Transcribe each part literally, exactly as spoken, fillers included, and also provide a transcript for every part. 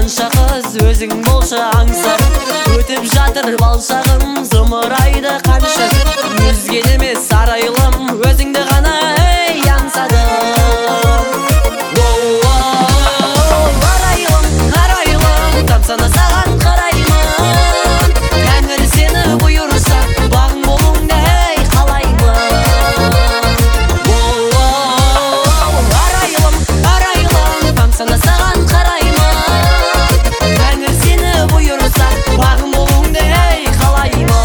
қанша қыз өзің болшы аңсарым. Өтіп жатыр балшағым, зымырайды қанша өзген емес арайлым, өзіңді ғана ей аңсадым. Арайлым, арайлым, тамсана саған қараймын. Тәңір сені бұйырса бағың болуыңды ей қалаймын. Арайлым, арайлым, тамсана саған қараймын. Тәңір сені бұйырса бағың болуыңды ей қалаймын.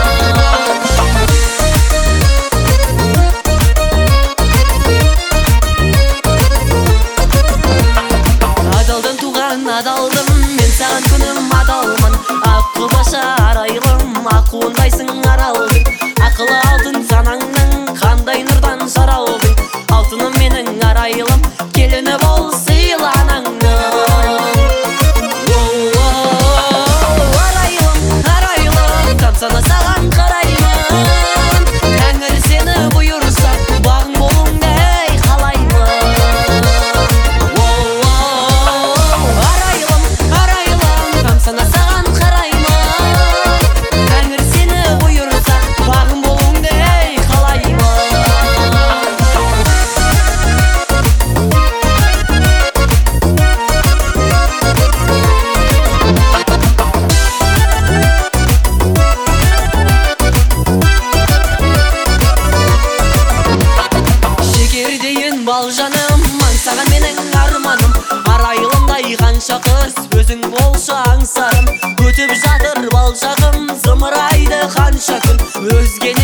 Адалдан туған адалдым, мен саған күнім адалмын. Аққу баша арайлым, аққуындайсың аралдың. Ақылы алтын санаңның, қандай нұрдан жаралдың. Алтыным менің арайлым, келіні бол сыйла анаңның. Арайлым, арайлым, тамсана саған қараймын. Тәңір сені бұйырса бағың болуыңды ей қалаймын. Арайлым, арайлым, тамсана саған қараймын. Тәңір сені бұйырса бағың болуыңды ей қалаймын. Шекердейін бал жаным, аңсаған менің арманым. Арайлымдай қанша қыз өзің болшы аңсарым. Өтіп жатыр балшағым, зымырайды қанша күн өзген